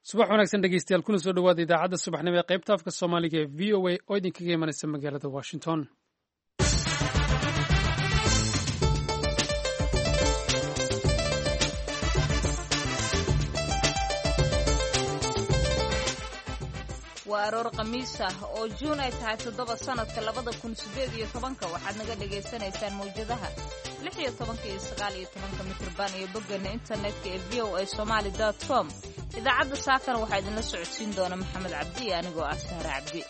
subax wanaagsan dhegeystayaal kuna soo dhawaada idaacadda subaxnimo ee qaybta afka soomaaliga ee v o a oo idinkaga imanaysa magaalada washington. waa aroor khamiis ah oo juun ay tahay 7 sanadka 2018 waxaad naga dhagaysanaysaan mawjadaha 16 iyo 19 mitirban iyo boggeena internetka ee voasomali.com. idaacadda saakana waxaa idinla socodsiin doona maxamed cabdi iyo anigoo ah sahra cabdi.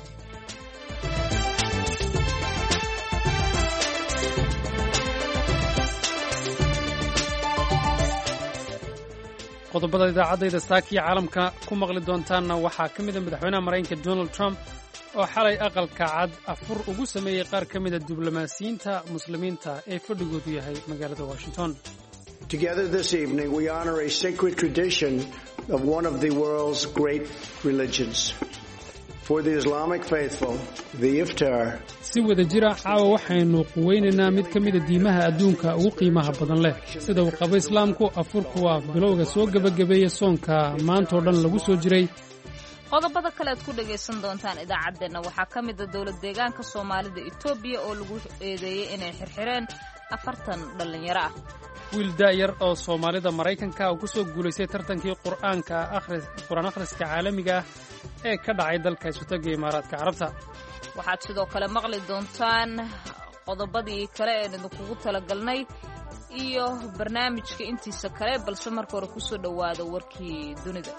qodobada idaacadayda saakiya caalamka ku maqli doontaanna waxaa ka mida madaxweynaha maraykanka Donald Trump oo xalay aqalka cad afur ugu sameeyey qaar ka mida diblomaasiyiinta muslimiinta ee fadhigoodu yahay magaalada Washington. Together this evening we honor a sacred tradition of one of the world's great religions. For the Islamic faithful, the iftar. Si wada jira caawa waxaynu quweynaynaa mid ka mida diimaha adduunka ugu qiimaha badan leh sida uu qabo islaamku. afurku waa bilowga soo gabagabeeya soonka maantoo dhan lagu soo jiray. qodobada kale aad ku dhagaysan doontaan idaacaddeenna waxaa ka mid ah dowlad deegaanka Soomaalida Itoobiya oo lagu eedeeyay inay xirxireen 40 dhalinyaro ah. wiil daayar oo Soomaalida Maraykanka oo ku soo guulaystay tartankii qur'aan akhriska caalamiga ah ee ka dhacay dalka Isutaga Imaaraadka Carabta. waxaad sidoo kale maqli doontaan qodobadii kale ee idinkugu talagalnay iyo barnaamijka intiisa kale, balse marka hore ku soo dhawaada warkii dunida.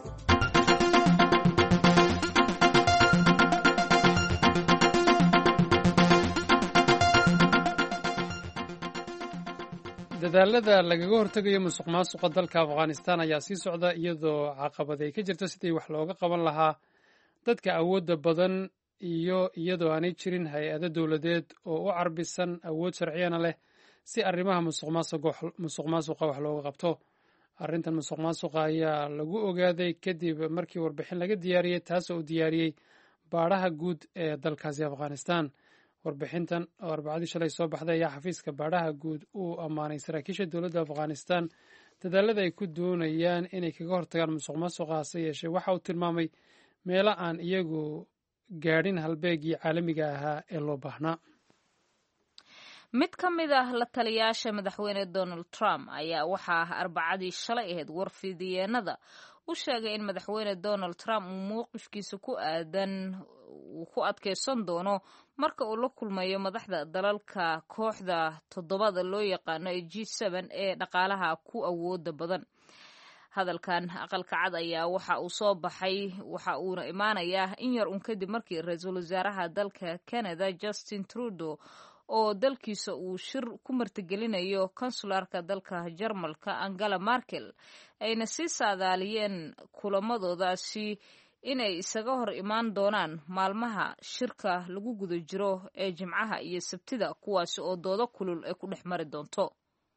dadaalada lagaga hortegayo musuqmaasuqa dalka Afghanistan ayaa sii socda iyadoo caqabad ay ka jirto sidii wax looga qaban lahaa dadka awoodda badan iyo iyadoo aanay jirin hay-ado dowladeed oo u carbisan awood sharciyana leh si arrimaha musuqmaasuqa wax looga qabto. arrintan musuqmaasuqa ayaa lagu ogaaday kadib markii warbixin laga diyaariyey taasoo uu diyaariyey baadhaha guud ee dalkaasi Afghanistan. warbixintan oo arbacadii shalay soo baxday ayaa xafiiska baadhaha guud uu ammaanay saraakiisha dowladda Afghanistan dadaalada ay ku doonayaan inay kaga hortagaan musuqmaasuqa. hase yeeshee waxa uu tilmaamay meelo aan iyagu gaadhin halbeegii caalamiga ahaa ee loo baahnaa. mid ka mid ah la taliyaasha madaxweyne Donald Trump ayaa waxaa arbacadii shalay ahayd warfidiyeenada u sheegay in madaxweyne Donald Trump uu mowqifkiisa ku aadan uu ku adkeysan doono marka uu la kulmayo madaxda dalalka kooxda 7 loo yaqaano ee G7 ee dhaqaalaha ku awooda badan. hadalkan aqalka cad ayaa waxa uu soo baxay waxa uuna imaanayaa in yar kadib markii ra'iisul wasaaraha dalka Canada Justin Trudeau oo dalkiisa uu shir ku martigelinayo konsularka dalka Jarmalka Angela Merkel ayna sii saadaaliyeen kulamadoodaasi inay isaga hor imaan doonaan maalmaha shirka lagu guda jiro ee Jimcaha iyo Sabtida, kuwaasi oo doodo kulul ay ku dhex mari doonto.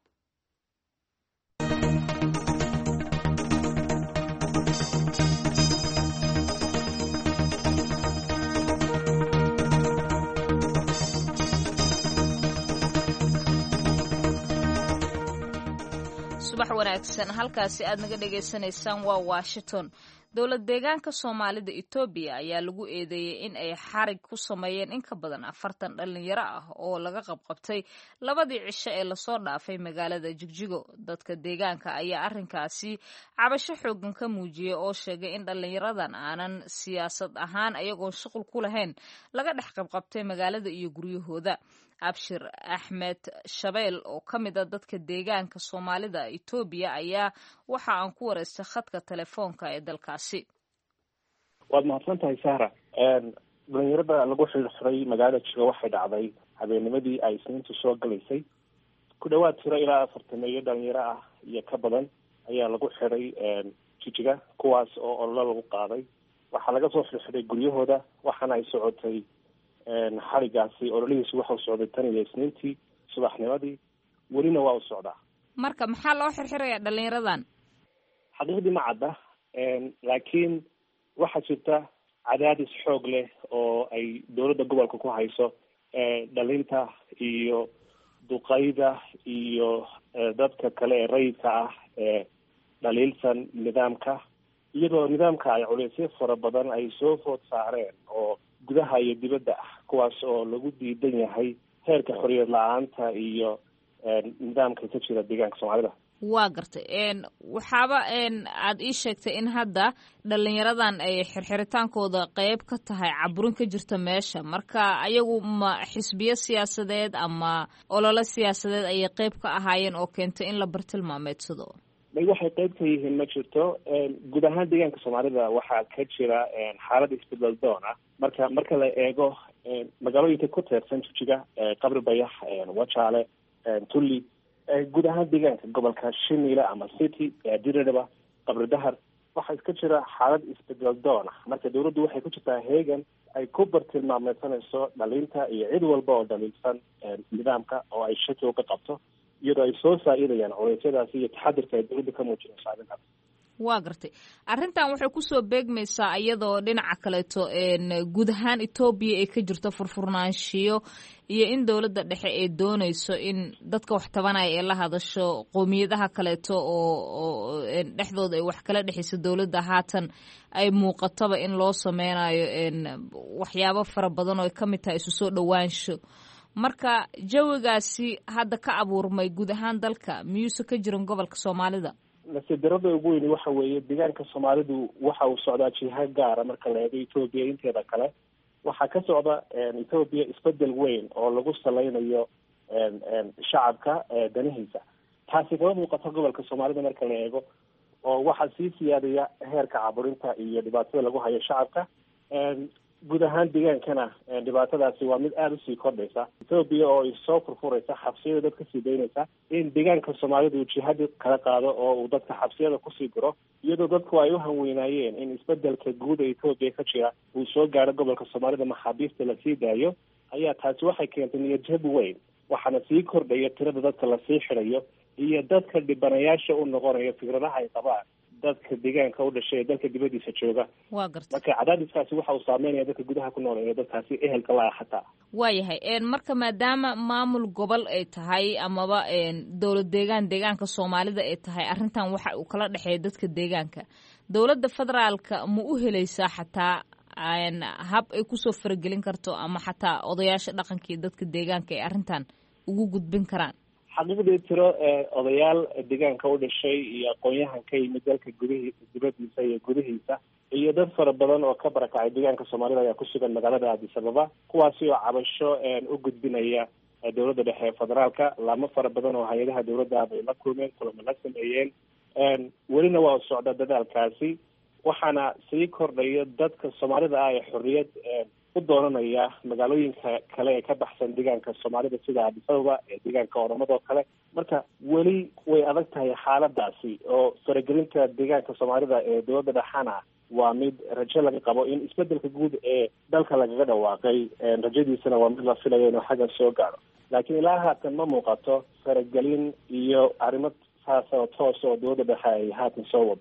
subax wanaagsan, halkaasi aad naga dhagaysanaysaan waa Washington. dowlad deegaanka Soomaalida Itoobiya ayaa lagu eedeeyay in ay xarig ku sameeyeen in ka badan 40 dhalinyaro ah oo laga qabqabtay 2 cisho ee lasoo dhaafay magaalada Jigjigo. dadka deegaanka ayaa arrinkaasi cabasho xoogan ka muujiyay oo sheegay in dhalinyaradan aanan siyaasad ahaan ayagoon shaqo ku lahayn laga dhex qabqabtay magaalada iyo guryahooda. Abshir Ahmed Shabeel oo ka mid ah dadka deegaanka Soomaalida Itoobiya ayaa waxa aan ku wareystay khadka telefoonka ee dalkaasi. waad mahadsantahay Sahra. dhalinyarada lagu xirxiray magaalada Jigjiga waxay dhacday habeennimadii ay Isniintu soo galaysay. ku dhawaad tiro ilaa 40 dhalinyaro ah iyo ka badan ayaa lagu xiray Jigjiga, kuwaas oo olole lagu qaaday. waxaa laga soo xirxiray guryahooda waxaana ay socotay xarigaasi ololihiisu wuxuu socday tan iyo Isniintii subaxnimadii, welina waa u socdaa. marka maxaa loo xirxirayaa dhalinyaradan? xaqiiqdii ma cadda, laakiin waxaa jirta cadaadis xoog leh oo ay dowladda gobolka ku hayso dhalinta iyo duqayda iyo dadka kale ee rayidka ah ee dhaliilsan nidaamka iyadoo nidaamka ay culeysyo fara badan ay soo food saareen oo gudaha iyo dibadda ah, kuwaas oo lagu diidan yahay heerka xorriyad la-aanta iyo nidaamka ka jira deegaanka soomaalida. waa gartay waxaaba aad ii sheegtay in hadda dhalinyaradan ay xirxiritaankooda qeyb ka tahay caburin ka jirta meesha, marka ayagu ma xisbiyo siyaasadeed ama olole siyaasadeed ayay qeyb ka ahaayeen oo keentay in la bartilmaameedsado? waxay qeyb ka yihiin ma jirto. guud ahaan deegaanka soomaalida waxaa ka jira xaalad isbedel doon ah marka la eego magaalooyinka ku teersan Jigjiga, Qabri Bayax, Wajaale, Tulli, guud ahaan deegaanka gobolka Shiniile ama City, Diriraba, Qabri Dahar, waxaa iska jira xaalad isbedel doon ah. marka dawladdu waxay ku jirtaa heegan ay ku bartilmaameysanayso dhalinta iyo cid walba oo dhaliilsan nidaamka oo ay shaki uga qabto, iyadoo ay soo saa'idayaan culeysyadaasi iyo taxadirka ay dawladda ka muujinayso arrintaas. waa gartay arrintan waxay kusoo beegmaysaa iyadoo dhinaca kaleeto guud ahaan Etoobiya ay ka jirto furfurnaanshiyo iyo in dowladda dhexe ay doonayso in dadka wax tabanaya ee la hadasho qowmiyadaha kaleeto oo dhexdooda ay wax kala dhexayso dowladda haatan ay muuqataba in loo sameynayo waxyaabo fara badan oo ay ka mid tahay isu soo dhowaansho. marka jawigaasi hadda ka abuurmay guud ahaan dalka miyuuse ka jirin gobolka soomaalida? nasiib darrada ugu weyni waxa weeye deegaanka soomaalidu waxa uu socdaa jiha gaara marka la eego Etoobiya inteeda kale. waxaa ka socda Etoobiya isbedel weyn oo lagu salaynayo shacabka danihiisa. taasi kama muuqato gobolka soomaalida marka la eego, oo waxaa sii siyaadaya heerka caburinta iyo dhibaatada lagu hayo shacabka. guud ahaan deegaankana dhibaatadaasi waa mid aada usii kordhaysa. Etoobiya oo ay soo furfuraysa xabsiyada dadka sii daynaysa in deegaanka soomaalidu jihadi kala qaado oo uu dadka xabsiyada kusii guro, iyadoo dadku ay u hanweynaayeen in isbedelka guud ee Etoobiya ka jira uu soo gaaro gobolka soomaalida maxaabiista lasii daayo, ayaa taasi waxay keentay niyadjab weyn. waxaana sii kordhaya tirada dadka lasii xirayo iyo dadka dhibanayaasha u noqonaya fikradaha ay qabaan dadka deegaanka u dhashay ee dalka dibadiisa jooga. waa gartay marka cadaadiskaasi waxa uu saameynaya dadka gudaha ku nool ee dadkaasi ehelka la ah xataa. waayahay marka maadaama maamul gobol ay tahay amaba dowlad deegaanka soomaalida ay tahay, arrintan waxa uu kala dhexeeya dadka deegaanka, dowladda federaalka ma u helaysaa xataa hab ay kusoo faragelin karto ama xataa odayaasha dhaqanka iyo dadka deegaanka ay arrintan ugu gudbin karaan? xaqiiqdii tiro odayaal deegaanka u dhashay iyo aqoon-yahan ka yimid dalka dibadiisa iyo gudihiisa iyo dad fara badan oo ka barakacay deegaanka soomaalida ayaa ku sugan magaalada Addis Ababa, kuwaasi oo cabasho u gudbinaya dowladda dhexe ee federaalka. laamo fara badan oo hay-adaha dowladda ay la kulmeen, kulamo la sameeyeen. welina waa socda dadaalkaasi, waxaana sii kordhaya dadka soomaalida ah ee xorriyad u doonanaya magaalooyinka kale ee ka baxsan deegaanka soomaalida sida Addis Ababa ee deegaanka Oromada oo kale. marka weli way adag tahay xaaladaasi, oo faragelinta deegaanka soomaalida ee dowladda dhexana waa mid rajo laga qabo in isbedelka guud ee dalka lagaga dhawaaqay, rajadiisana waa mid la filayo inuu xaggan soo gaaro. laakiin ilaa haatan ma muuqato faragelin iyo arrimo saas oo toos oo dowladda dhexe ay haatan soo wado.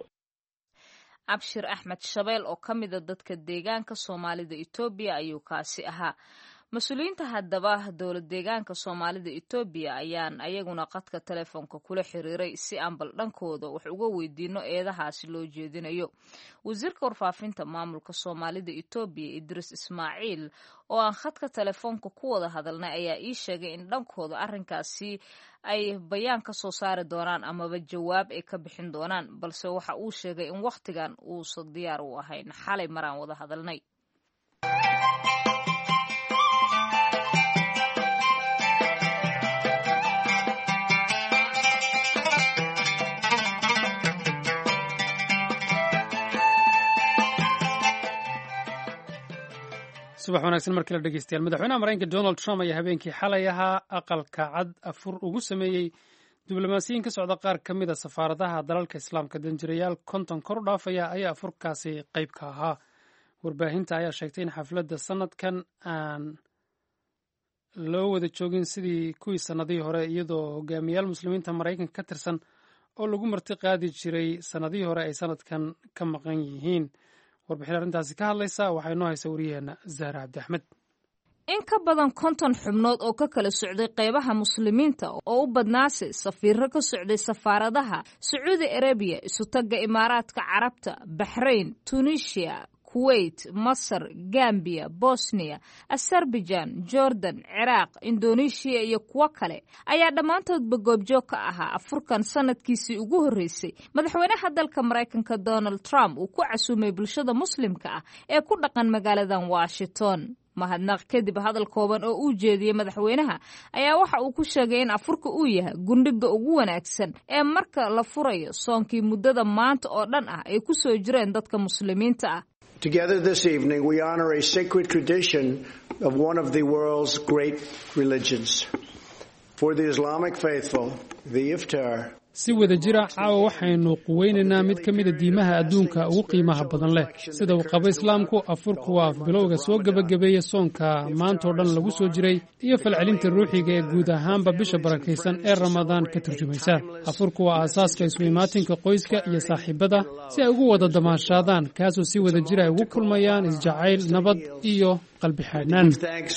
Abshir Axmed Shabeel oo ka mida dadka deegaanka soomaalida Etoobiya ayuu kaasi ahaa. mas-uuliyiinta haddaba dowlad deegaanka soomaalida Etoobiya ayaan ayaguna qadka telefoonka kula xiriiray si aan bal dhankooda wax uga weydiino eedahaasi loo jeedinayo. wasiirka warfaafinta maamulka soomaalida Etoobiya Idris Ismaaciil oo aan khadka telefoonka ku wada hadalnay ayaa ii sheegay in dhankooda arrinkaasi ay bayaan ka soo saari doonaan amaba jawaab ay ka bixin doonaan, balse waxa uu sheegay in wakhtigan uusan diyaar u ahayn. xalay maraan wada hadalnay. subax wanaagsan markii la dhegeystayaal. madaxweynaha maraykanka Donald Trump ayaa habeenkii xalay ahaa aqalka cad afur ugu sameeyey diblomaasiyiin ka socda qaar ka mid a safaaradaha dalalka islaamka. danjirayaal konton kor u dhaafaya ayaa afurkaasi qayb ka ahaa. warbaahinta ayaa sheegtay in xafladda sanadkan aan loo wada joogin sidii kuwii sannadihii hore, iyadoo hogaamiyaal muslimiinta maraykanka ka tirsan oo lagu marti qaadi jiray sannadihii hore ay sanadkan ka maqan yihiin. warbixin arrintaasi ka hadlaysa waxaa inoo haysa wariyaheena Zahra Cabdi Axmed. in ka badan 50 xubnood oo ka kala socday qaybaha muslimiinta oo u badnaasay safiirro ka socday safaaradaha Sacuudi Arabiya, Isutaga Imaaraadka Carabta, Bahrain, Tunisia, Kuwait, Masar, Gambia, Bosnia, Azerbaijan, Jordan, Iraq, Indonesia iyo kuwa kale ayaa dhammaantoodba goobjoog ka ahaa afurkan sanadkiisii ugu horreysay madaxweynaha dalka Mareykanka Donald Trump uu ku casuumay bulshada muslimka ah ee ku dhaqan magaaladan Washington. mahadnaq kadib hadal kooban oo uu jeediyey madaxweynaha ayaa waxa uu ku sheegay in afurka uu yahay gundhiga ugu wanaagsan ee marka la furayo soonkii muddada maanta oo dhan ah ay ku soo jireen dadka muslimiinta ah. Together this evening, we honor a sacred tradition of one of the world's great religions. For the Islamic faithful, the iftar. si wada jira caawa waxaynu quweynaynaa mid ka mida diimaha adduunka ugu qiimaha badan leh sida uu qabo islaamku afurku waa bilowga soo gabagabeeya soonka maanta oo dhan lagu soo jiray iyo falcelinta ruuxiga ee guud ahaanba bisha barakaysan ee ramadaan ka turjumaysa afurku waa aasaaska isu imaatinka qoyska iyo saaxiibada si ay ugu wada damaashaadaan kaasoo si wada jira ay ugu kulmayaan isjacayl nabad iyo qalbi xaadnaan.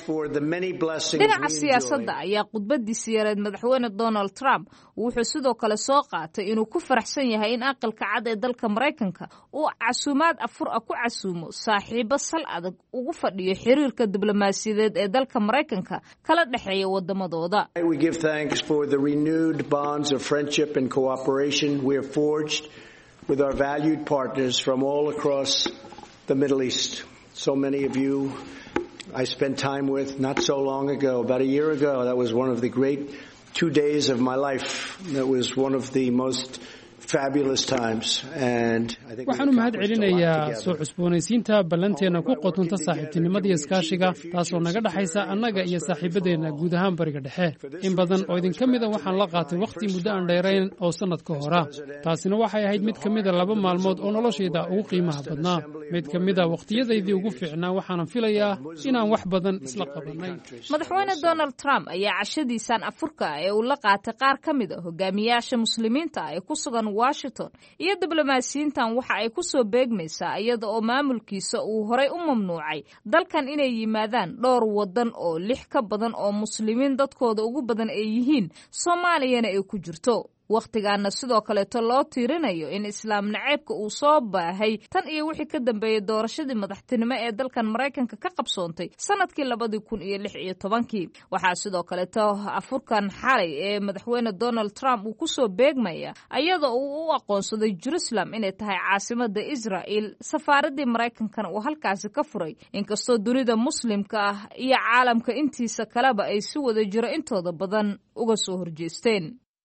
dhinaca siyaasadda ayaa khudbadiisa yareed madaxweyne Donald Trump wuxuu sidoo kale soo qaatay inuu ku faraxsan yahay in aqalka cad ee dalka Mareykanka uu casuumaad afur ah ku casuumo saaxiibo sal adag ugu fadhiyo xiriirka diblomaasiyadeed ee dalka Mareykanka kala dhaxeeya wadamadooda. We give thanks for the renewed bonds of friendship and cooperation we have forged with our valued partners from all across the Middle East. So many of you I spent time with not so long ago, about a year ago. That was one of the great 2 days of my life. That was one of the most fabulous times, and I think waxaanu mahad celinayaa soo cusboonaysiinta ballanteena ku qotonta saaxiibtinimada iyo iskaashiga taasoo naga dhaxaysa annaga iyo saaxiibadeena guud ahaan bariga dhexe in badan oo idin ka mid a waxaan la qaatay waqti muddo aan dheerayn oo sanad ka hora taasina waxay ahayd mid ka mid a 2 maalmood oo noloshayda ugu qiimaha badnaa mid ka mid a waqtiyadaydii ugu fiicnaa waxaan filayaa inaan wax badan isla qabanay. madaxweyne Donald Trump ayaa cashadiisan afurka ee uu la qaatay qaar ka mid ah hogaamiyaasha muslimiinta ee ku sugan Washington iyo diblomaasiyiintan waxa ay ku soo beegmaysaa iyada oo maamulkiisa uu horay u mamnuucay dalkan inay yimaadaan dhowr wadan oo 6 ka badan oo muslimiin dadkooda ugu badan ay yihiin Soomaaliyana ay ku jirto. waqtigaana sidoo kale loo tiirinayo in islaam naceebka uu soo baahay tan iyo wixii ka dambeeyay doorashadii madaxtinimo ee dalkan Mareykanka ka qabsoontay sanadkii 2016 waxaa sidoo kale afurkan xalay ee madaxweyne Donald Trump uu ku soo beegmaya iyadoo uu u aqoonsaday Jerusalem inay tahay caasimadda Israel safaaradii Mareykankana uu halkaasi ka furay inkastoo dunida muslimka ah iyo caalamka intiisa kaleba ay si wada jiro intooda badan uga soo horjeesteen.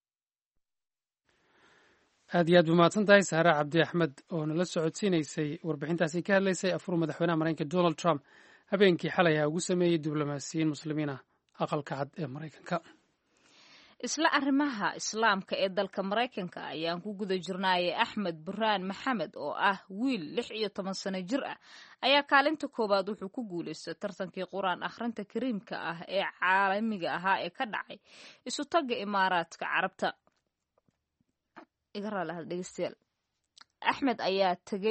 aad iyo aad bumahadsan tahay Sahra Cabdi Axmed oo nala socodsiinaysay warbixintaasi ka hadlaysay afur madaxweynaha Mareykanka Donald Trump habeenkii xalay ugu sameeyay diblomaasiyiin muslimiin ah aqalka cad ee Mareykanka. isla arrimaha islaamka ee dalka Mareykanka ayaan ku guda jirnay Axmed Burhaan Maxamed oo ah wiil 16 sano jir ah ayaa kaalinta koobaad wuxuu ku guuleystay tartankii Quraan akhrinta Kariimka ah ee caalamiga ahaa ee ka dhacay Isutaga Imaaraadka Carabta. Axmed ayaa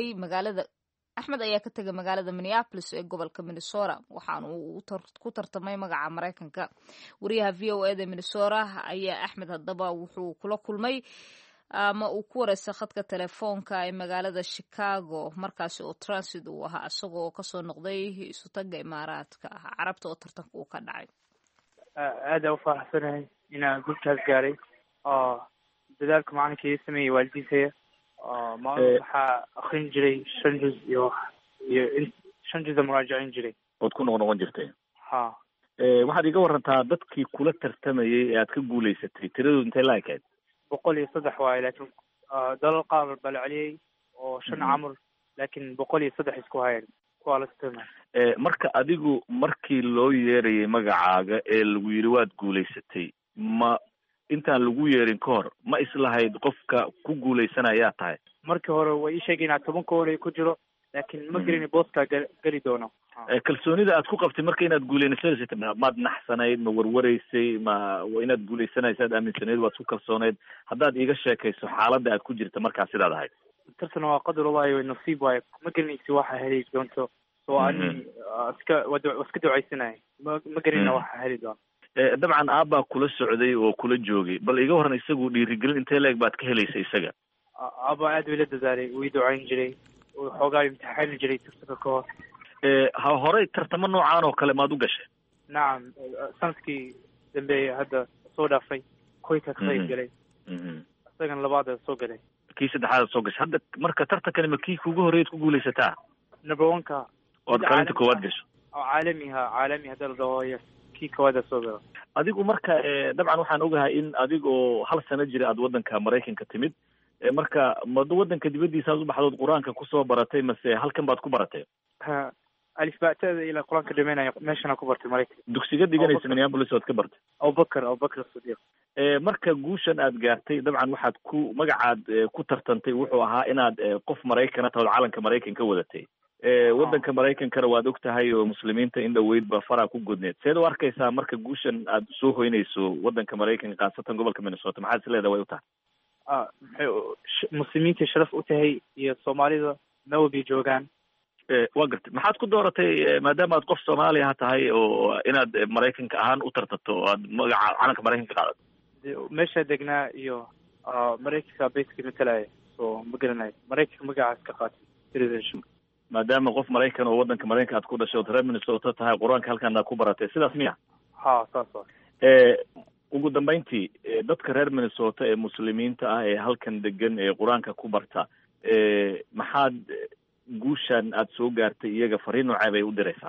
ka tagay magaalada Minneapolis ee gobolka Minnesota waxaana uu ku tartamay magaca Mareykanka. wariyaha VOA da Minnesota ayaa Axmed hadaba wuxuu kula kulmay ama uu ku wareysay khadka telefoonka ee magaalada Chicago markaas oo transit uu ahaa isagoo ka soo noqday Isutaga Imaaraadka Carabta oo tartanka uu ka dhacay. aad u faraxsanahay inaan gulkaas gaaray dadaalka macalinka sameeyay waalidkiisa waxaa akhrin jiray 5 juz iyo 5 juz muraajacin jiray ood ku noqon jirtay. ha waxaad iga warantaa dadkii kula tartamayay ee aad ka guuleysatay tiradooda intee la ekayd? 103 waaye laakiin dalal qaar bal celiyay oo 5 camur laakiin 103 isku hayeen kuwa la tartamay. marka adigu markii loo yeerayay magacaaga ee lagu yiri waad guuleysatay ma intaan lagu yeerin ka hor ma islahayd qofka ku guuleysanaya tahay? markii hore way ii sheegeen inaad 10 hore ku jiro laakiin ma garin booska gali doono. kalsoonida aad ku qabtay marka inaad guuleysanaysay maad naxsanayd ma warwareysay ma inaad guuleysanaysaad aaminsanayd waad ku kalsoonayd haddaad iiga sheekayso xaaladda aad ku jirta markaa sidaad ahayd? tartan waa qadar Ilaahay iyo nasiib waaye ma garanaysi waxa helay doonto so ani iska ducaysanay ma garina waxa heli doon dabcan aabba kula socday oo kula joogay bal iga horan isagu dhiirigelin intee leeg baad ka helaysa isaga aabba aad wila dadaalay wii ducayn jiray xoogaa imtixaani jiray tartanka ka hor horey tartamo noocaan oo kale maad u gashay nacam sanadkii dambeeye hadda soo dhaafay koyka ka qayb galay isagan labaad soo galay kii saddexaad soo gashay hadda marka tartankani ma kii kugu horeeyay ku guulaysataa number 1ka oo qalinta koowaad gashay caalami hadda la dhaho kii koowaad soo galo adigu marka dabcan waxaan ogahay in adigoo hal sano jira aad wadanka Mareykanka timid marka wadanka dibadiisa aad u baxdood quraanka ku soo baratay mase halkan baad ku baratay alif baatada ila quraanka dhameynaya meeshana ku bartay Mareykanka dugsiga dhiganaysa Minneapolis oo ka bartay Abubakar Sadiq marka guushan aad gaartay dabcan waxaad ku magacaad ku tartantay wuxuu ahaa inaad qof Mareykan ah oo calanka Mareykanka wadatay wadanka Mareykankana waad ogtahay oo muslimiinta in dhaweyd ba fara ku gudneed seed u arkaysaa marka guushan aad soo hoynayso wadanka Mareykanka qaasatan gobolka Minnesota maxaad isleedahay way u tahay muslimiinta sharaf u tahay iyo Soomaalida nawbi joogaan waa gartay maxaad ku dooratay maadaama aad qof Soomaali ah tahay oo inaad Mareykanka ahaan u tartato oo aad magaca calanka Mareykanka qaadato meesha degnaa iyo Mareykanka basically matalaya soo ma garanayo Mareykanka magacaas ka qaatay citizenship maadaama qof Mareykan oo wadanka Mareykanka aad ku dhashay oo reer Minnesota tahay quraanka halkan aad ku baratay sidaas miya saas ugu dambeyntii dadka reer Minnesota ee muslimiinta ah ee halkan degan ee quraanka ku barta maxaad guushan aad soo gaartay iyaga fariin nooc ay u diraysaa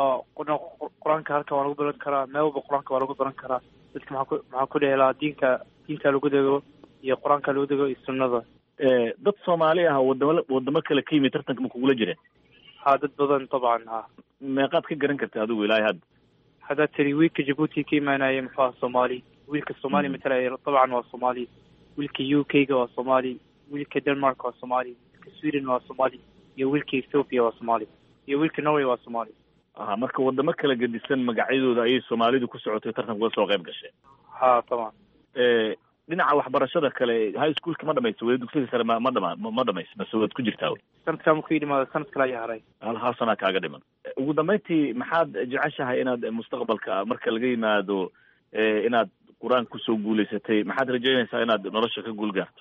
quraanka halkan waa lagu baran karaa meelba quraanka waa lagu baran karaa dadka maxaa ku dheelaa diinka lagu dego iyo quraanka lagu dego iyo sunnada dad Soomaali ah wadamo kale ka yimid tartanka ma kugula jireen dad badan طبعا meeqaad ka garan kartay adigu ilaahay hadda tiri wiilka Djibouti ka imaanaya maxaa Soomaali wiilka Soomaali matalaya طبعا waa Soomaali wiilka UK ga waa Soomaali wiilka Denmark waa Soomaali wiilka Sweden waa Soomaali iyo wiilka Ethiopia waa Soomaali iyo wiilka Norway waa Soomaali marka wadamo kala gedisan magacyadooda ay Soomaalidu ku socotay tartanka uga soo qayb gashay طبعا dhinaca waxbarashada kale high schoolka ma dhamayso weli dugsiga sare ma dhamayso bas waad ku jirtaa sanadka ma ku yimaado sanad kale ayaa haray hal sana kaaga dhiman ugu dambeyntii maxaad jeceshahay inaad mustaqbalka marka laga yimaado inaad quraan ku soo guuleysatay maxaad rajaynaysaa inaad nolosha ka guul gaarto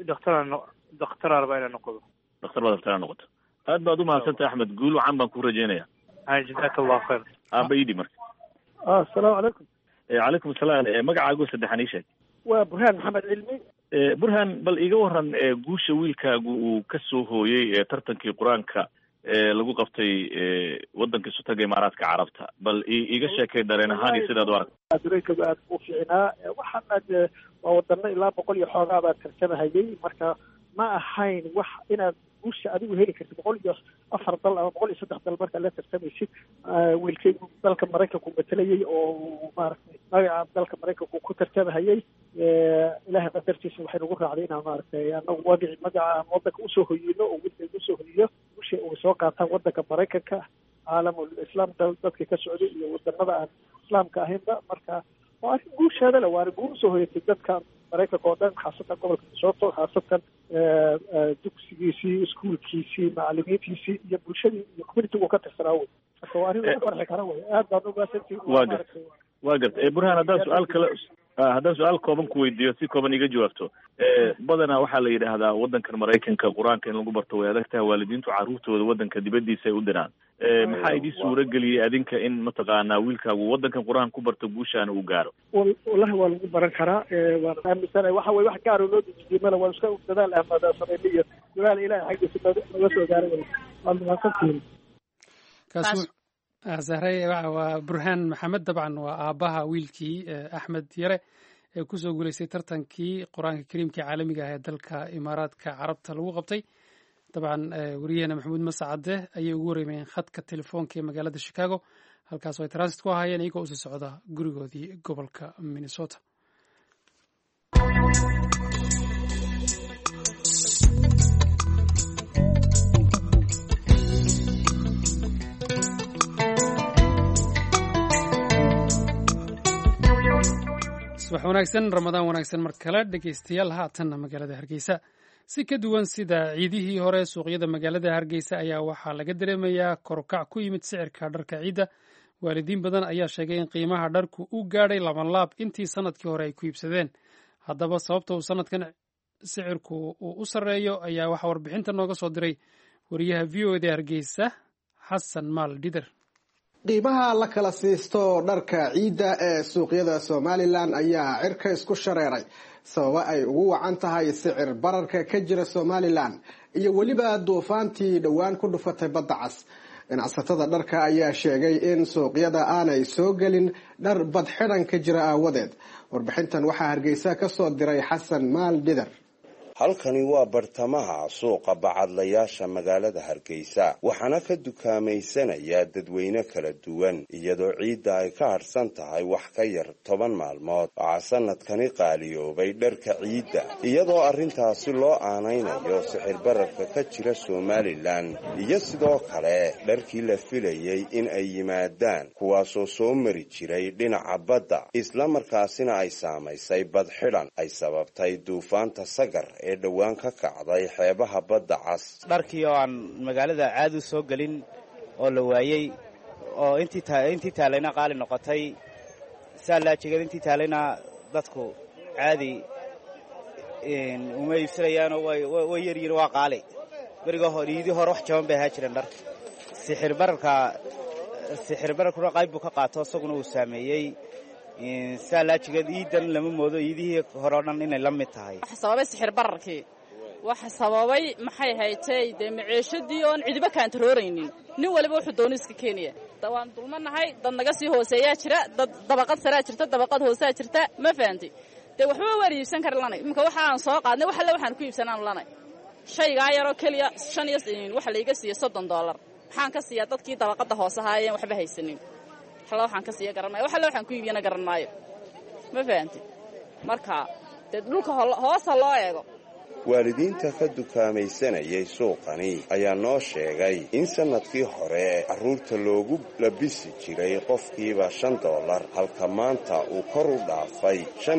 dhakhtar arba inaan noqoto aad baad u mahadsantahay Axmed guul waxaan baan ku rajaynayaa jazakallahu khayr abaydi marka assalaamu calaykum calaykum asalaam magacaagu saddexan ii sheeg waa Burhaan Maxamed Cilmi Burhaan bal iga waran guusha wiilkaagu uu ka soo hooyay tartankii quraanka lagu qabtay wadanka Sultanka Imaaraadka Carabta bal iga sheekay dareen ahaan sidaad u aragtay dareenka aad u fiicnaa waxaan waa wadano ilaa 100 iyo xoogaa baa tartamahayay marka ma ahayn wax inaad guusha adigu heli kartid 104 dal ama 103 dal marka la tartamaysid wiilkaygu dalka Mareykanka ku matalayay oo maaragtay magaca dalka Mareykanka ku tartamahayay ilaahay qadartiisa waxay nagu raacday inaan maaragtay anagu magaca wadanka u soo hoyino oo wiilkaygu soo hoyiyo guusha uu soo qaataan wadanka Mareykanka caalamul islaam dadka ka socday iyo wadanada aan islaamka ahaynba marka waa guushaada la waa guul soo hoyatay dadka Mareykanka oo dhan xaasatan gobolka Minnesota xaasatan dugsigiisii iskuulkiisii macallimiintiisii iyo bulshadii iyo community-gu ka tirsanaa wey marka waa arrin lagu farxi kara wey aad baan u mahadsantihiin waa gartay Burhaan haddaan su-aal kooban ku weydiiyo si kooban iga jawaabto badanaa waxaa la yidhaahdaa wadankan Mareykanka quraanka in lagu barto way adag tahay waalidiintu carruurtooda wadanka dibadiisa ay u diraan maxaa idin suura geliyay adinka in mataqaanaa wiilkaagu wadankan quraan ku barto guushaana uu gaaro wallahi waa lagu baran karaa waan aaminsanahay waxa way wax gaar oo loo dejiyay mala waa iska dadaal ahmada sameeyay dadaal ilaahay xaggiisa naga soo gaaray waa mahadsantihiin Zahray waa Burhaan Maxamed dabcan waa aabaha wiilkii Axmed Yare ee ku soo guuleystay tartankii quraanka kariimka caalamiga ah ee dalka Imaaraadka Carabta lagu qabtay dabcan wariyahana Maxamuud Masacade ayay ugu wareemeen khadka telefoonka ee magaalada Chicago halkaas oo ay transit ku hayeen iyagoo u sii socda gurigoodii gobolka Minnesota subax wanaagsan ramadaan wanaagsan mar kale dhegeystayaal haatanna magaalada Hargeysa si ka duwan sida ciidihii hore suuqyada magaalada hargeysa ayaa waxaa laga dareemayaa korukac ku yimid sicirka dharka ciidda. waalidiin badan ayaa sheegay in qiimaha dharku u gaadhay labanlaab intii sanadkii hore ay ku iibsadeen. haddaba sababta uu sanadkan sicirku uu u sarreeyo ayaa waxaa warbixinta nooga soo diray wariyaha v o da hargeysa xasan maal dhider. qiimaha la kala siisto dharka ciidda ee suuqyada somalilan ayaa cirka isku shareeray sababo ay ugu wacan tahay sicir bararka ka jira somalilan iyo weliba duufaantii dhowaan ku dhufatay badda cas. ganacsatada dharka ayaa sheegay in suuqyada aanay soo gelin dhar badxidhan ka jira aawadeed. warbixintan waxaa hargeysa ka soo diray xasan maal dhider. halkani waa bartamaha suuqa bacadlayaasha magaalada hargeysa waxaana ka dukaamaysanaya dadweyne kala duwan iyadoo ciidda ay ka harsan tahay wax ka yar 10 maalmood. waxaa sanadkani qaaliyoobay dharka ciidda iyadoo arrintaasi loo aanaynayo sixir bararka ka jira somalilan iyo sidoo kale dharkii la filayay in ay yimaadaan kuwaasoo soo mari jiray dhinaca badda islamarkaasina ay saamaysay badxidhan ay sababtay duufaanta sagar ee dhowaan ka kacday xeebaha badda cas. dharkii oo aan magaalada caadi u soo gelin oo la waayey oo intii taalayna qaali noqotay saalaajigada intii taalayna dadku caadi uma iibsanayaanoo way yaryihin waa qaali. beriga iidii hore wax jaban bay ahaa jireen dharka. sixir bararkuna qayb buu ka qaato isaguna uu saameeyey. saalaajigeed iidan lama moodo iidihii hore o dhan inay la mid tahay. waxa sababay sixir bararkii waxa sababay maxay haytay dee maciishadii oon cidiba kaantarooraynin nin waliba wuxuu dooni iska keenaya. waan dulmanahay dad naga sii hooseeyaa jira dad dabaqad saraa jirta dabaqad hoosaa jirta ma fahanti dee waxba waan iibsan kar lanay iminka waxa aan soo qaadnay wax alle waxaan ku iibsanaan lanay shaygaa yaroo keliya 5 waxa layga siiyey $30 waxaan ka siiyaa dadkii dabaqada hoose ahaayeen waxba haysanin waxaan ka siiya garanaayo waxa la waxaan ku iibiyana garanaayo ma fahanti marka dad dhulka hoosa loo eego. waalidiinta ka dukaamaysanayay suuqani ayaa noo sheegay in sanadkii hore carruurta loogu labisi jiray qofkiiba $5 halka maanta uu kor u dhaafay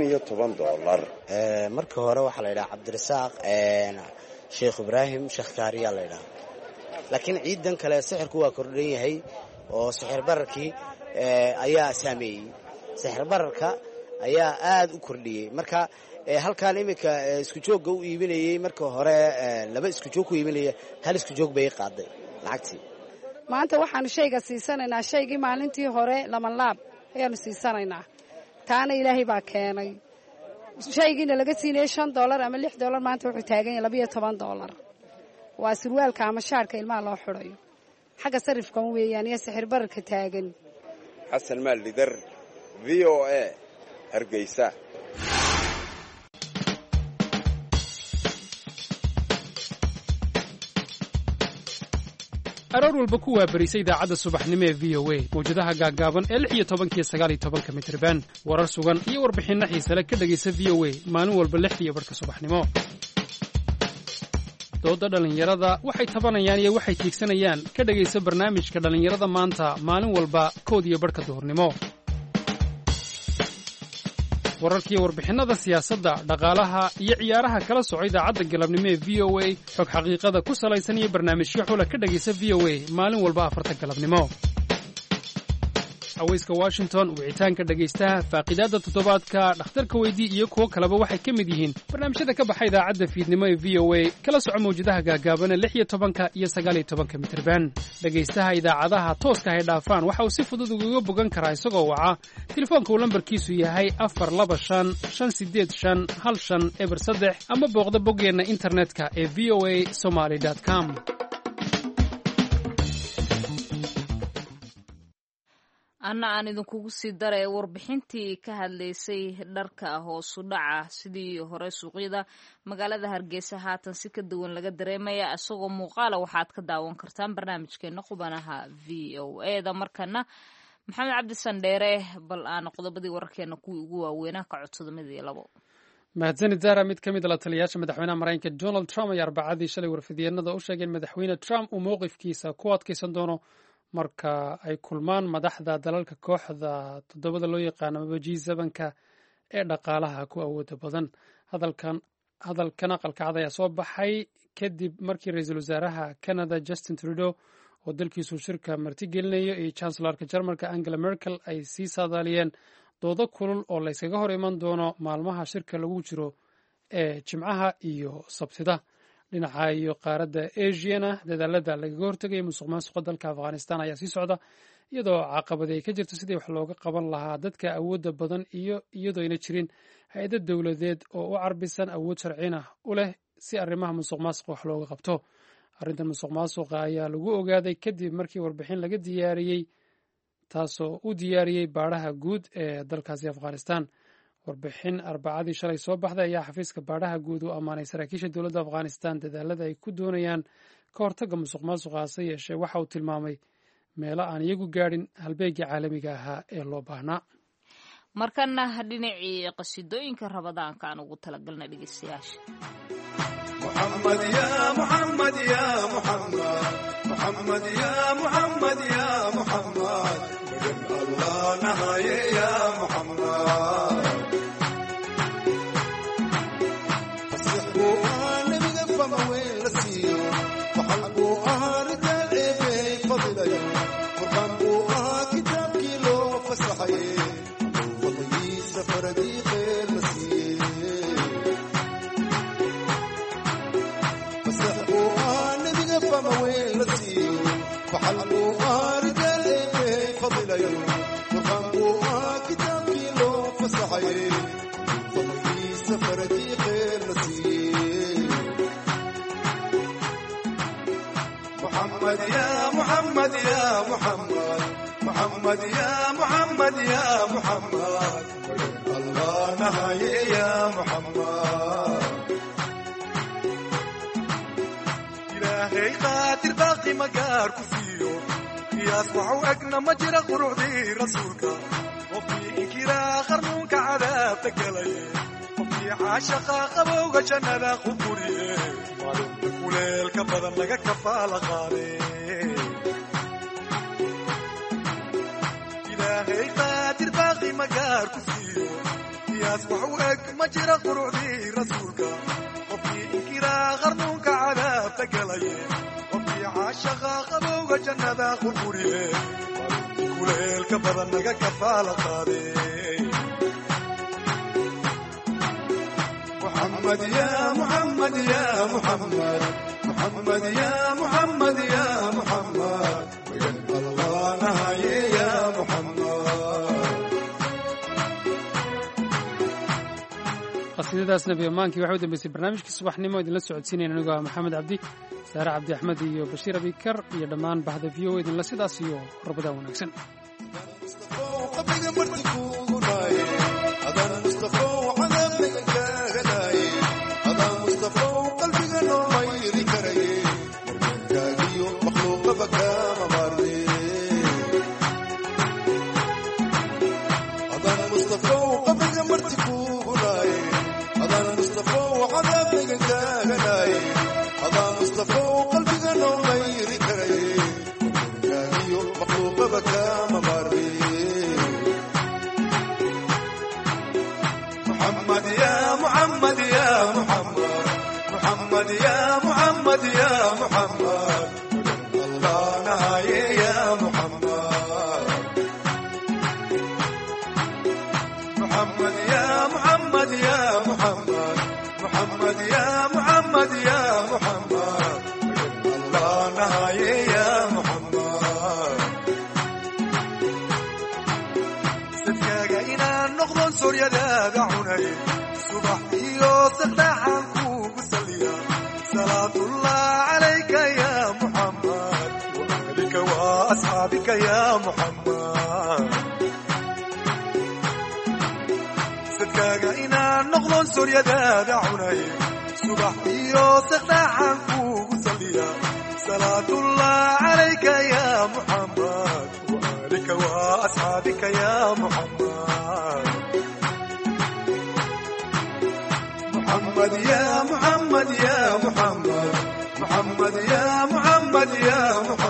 $15. markii hore waxaa la yidhaha cabdirasaaq sheekh ibraahim sheekh kaariyaa la yidhaha laakiin ciidan kale sixirku waa kordhan yahay oo sixir bararkii ayaa saameeyey. sixir bararka ayaa aad u kordhiyey. marka halkaan iminka isku joogga u iibinayey marka hore 2 isku joog ku iibinaya 1 isku joog bay qaaday lacagtii. maanta waxaanu shayga siisanaynaa shaygii maalintii hore labanlaab ayaanu siisanaynaa taana ilaahay baa keenay. shaygiina laga siinayay $5 ama $6 maanta wuxuu taagan yahay $12. waa surwaalka ama shaarka ilmaha loo xidhayo xagga sarifkan weeyaan iyo sixir bararka taagan. xasan maal dhider VOA hargeysa. aroor walba ku waabarisay idaacadda subaxnimo ee v o a mawjadaha gaaggaaban ee 16 iyo 19 mitirban warar sugan iyo warbixinno xiisale ka dhegaysa v o a maalin walba 6:00 subaxnimo. dooda dhallinyarada waxay tabanayaan iyo waxay tiigsanayaan ka dhegaysa barnaamijka dhallinyarada maanta maalin walba 1:00 duhurnimo. wararkiiyo warbixinnada siyaasadda dhaqaalaha iyo ciyaaraha kala soco idaacadda galabnimo ee v o a xog xaqiiqada ku salaysan iyo barnaamijyo xula ka dhegaysa v o a maalin walba 4 galabnimo. haweyska washington wicitaanka dhegaystaha faaqidaadda toddobaadka dhakhtarka weydii iyo kuwo kaleba waxay ka mid yihiin barnaamijyada ka baxa idaacadda fiidnimo ee v o a kala soco mawjadaha gaagaabana 16 iyo 19 mitirban. dhegaystaha idaacadaha tooska hay dhaafaan waxa uu si fudud ugaga bogan karaa isagoo waca telefoonka uu lambarkiisu yahay 425-585-1503 ama booqda boggeenna internetka ee voasomali.com. anna aan idinkugu sii daray warbixintii ka hadlaysay dharka hoosu dhaca sidii hore suuqyada magaalada hargeysa haatan si ka duwan laga dareemaya isagoo muuqaala waxaad ka daawan kartaan barnaamijkeena qubanaha v o a da markana maxamed cabdi sandheere bal aan qodobadii wararkeena kuwii ugu waaweynaa ka codsada mid iyo labo. mahadsanid zara. mid ka mid a la taliyayaasha madaxweynaha maraykanka donald trump ayaa arbacadii shalay warfidyeennada u sheegay in madaxweyne trump uu mowqifkiisa ku adkaysan doono marka ay kulmaan madaxda dalalka kooxda 7 loo yaqaano maba G7 ee dhaqaalaha ku awooda badan. hadalkan hadalkan aqalkacad ayaa soo baxay kadib markii ra-iisul wasaaraha canada justin trudeau oo dalkiisu shirka martigelinayo iyo chancellarka jarmalka angela merkel ay sii saadaaliyeen doodo kulul oo layskaga hor iman doono maalmaha shirka lagu jiro ee jimcaha iyo sabtida. dhinaca iyo qaaradda asiana dadaalada lagaga hortegaya musuq maasuqa dalka afghanistan ayaa sii socda iyadoo caqabadi ay ka jirto sidii wax looga qaban lahaa dadka awoodda badan iyo iyadoo ayna jirin hay-ado dowladeed oo u carbisan awood sharcina u leh si arrimaha musuq maasuqa wax looga qabto. arrintan musuq maasuqa ayaa lagu ogaaday kadib markii warbixin laga diyaariyey taasoo u diyaariyey baadhaha guud ee dalkaasi afghanistan. warbixin arbacadii shalay soo baxday ayaa xafiiska baadhaha guud u ammaanay saraakiisha dowladda afghanistan dadaalada ay ku doonayaan ka hortagga musuq maasuqa hase yeeshee waxa uu tilmaamay meelo aan iyagu gaadhin halbeegii caalamiga ahaa ee loo baahnaa. markana dhinacii qasidooyinka rabadaanka aan ugu talagalnay dhegeystayaasha. محمد يا محمد يا محمد محمد يا محمد يا محمد بجد الله نهاية يا محمد الصحبوا أنا بقفة موين لسيو وحلقوا رجال إبي فضل يوم وقنبوا كتاب كيلو فسحي وضي سفر دي غير لسيو فموين لسيو فحلقوا رجال إبي فضل يوم وقنبوا كتاب كيلو فسحي وضي سفر دي غير لسيو محمد يا محمد يا محمد محمد يا محمد يا محمد الله نهاية يا محمد إلهي قاتل باقي مقار كفيو يصبحوا أقنا مجرى قرعدي رسولك وفي إنكرا خرنوك عذاب تقلي وفي عاشقا قبوغ جنة خبوري وليل كبضا لك كفالة غالي إلهي قاتل باقي مقار كفيو يصبحوا أقنا مجرى قرعدي رسولك وفي إنكرا خرنوك عذاب تقلي وفي عاشقا قبوغ جنة خبوري وليل كبضا لك كفالة غالي محمد يا محمد يا محمد محمد يا محمد يا محمد بجد الله نهاية يا محمد. qasiidadaas nabi amaankii waxay u dambeysay barnaamijkii subaxnimo idinla socodsiinayn anigoo ah maxamed cabdi saare cabdi axmed iyo bashiir abikar iyo dhammaan bahda v o idinla sidaas iyo rabadaan wanaagsan. محمد يا محمد يا محمد محمد يا محمد يا محمد الله نهاية يا محمد محمد يا محمد يا محمد محمد يا محمد يا محمد الله نهاية يا محمد صدقا إنا نغضن سوريا دابعوني صبح يوسف دحنكو بسليا صلاة الله عليك يا محمد وأهلك وأصحابك يا محمد صدقا إنا نغضن سوريا دابعوني صبح يوسف دحنكو بسليا صلاة الله عليك يا محمد وأهلك وأصحابك يا محمد محمد يا محمد يا محمد محمد يا محمد يا محمد